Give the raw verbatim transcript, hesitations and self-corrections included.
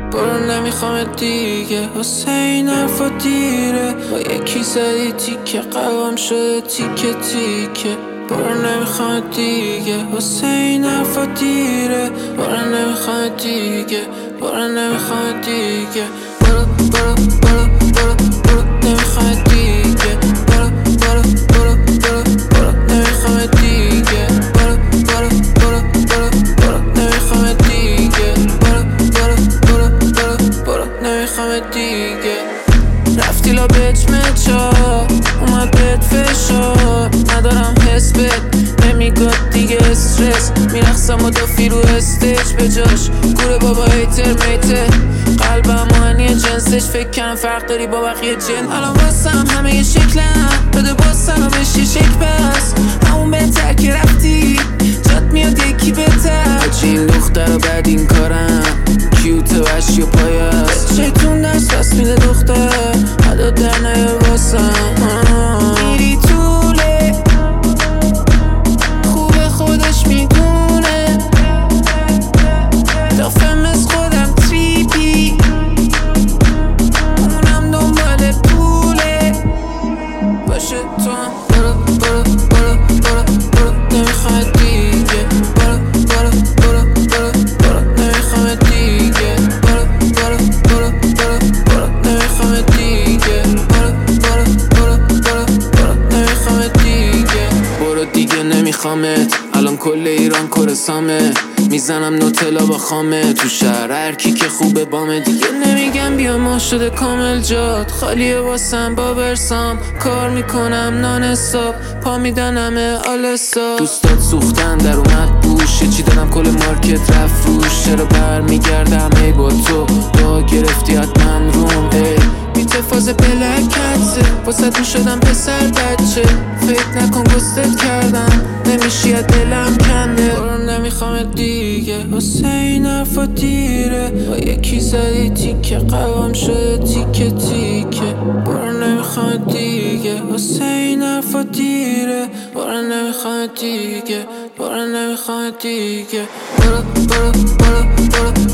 برو نمیخوام دیگه حسین حرفا دیره با یکی زدی تیکه قلبم شده تیکه تیکه برو نمیخوام دیگه حسین حرفا دیره برو نمیخوام دیگه برو نمیخوام دیگه برو برو برو برو برو نمیخوام دیگه برو برو برو برو برو نمیخوام دیگه برو برو برو برو برو نمیخوام دیگه برو برو برو برو برو نمیخوام دیگه رفتی لا بچمچا اومد بهت فشار ندارم حس بهت نمیگاد دیگه استرس میرخصم و دافی رو استیج به جاش گوره بابا هیتر میته قلبم مهنی جنسش فکر کنم فرق داری با بقیه جن الان واسم همه یه شکلم بده باسم همش یه شک بس همون بهتر که رفتی جات میاد یکی بهتر حاجی این دختر بعد این کارم کیوت وشی و پایست شیطون دست بس میده دختر حدا در نیار واسم میری طوله خوبه خودش میدونه دافم از خودم تریپی اونم دنبال پوله باشه تو هم برو برو برو برو برو نمیخواد دیگه برو برو برو برو برو نمیخوام دیگه برو برو برو برو برو نمیخوام دیگه برو برو برو برو برو نمیخوام دیگه برو دیگه نمیخوامت الان کل ایران کرسامه میزنم نوتلا با خامه تو شهر هر کی که خوبه بامه دیگه نمیگم بیا ما شده کامل جات خالیه واسم با برسام کار میکنم نان حساب پا میدن همه آلسا دوستات سوختن در اومد بوش چی دارم کل مارکت رفت روش چرا بر میگردم ای با تو با گرفتی حتما روم ای میتفاز بلکتسه واسه تو شدم پسر بچه فکر نکن گستت کردم نمیشی از دلم کنده برو نمیخوام دیگه حسین حرفا دیره با یکی زدی تیکه قلبم شده تیکه تیکه برو نمیخوام دیگه حسین حرفا دیره برو نمیخوام دیگه برو نمیخوام دیگه برو برو برو برو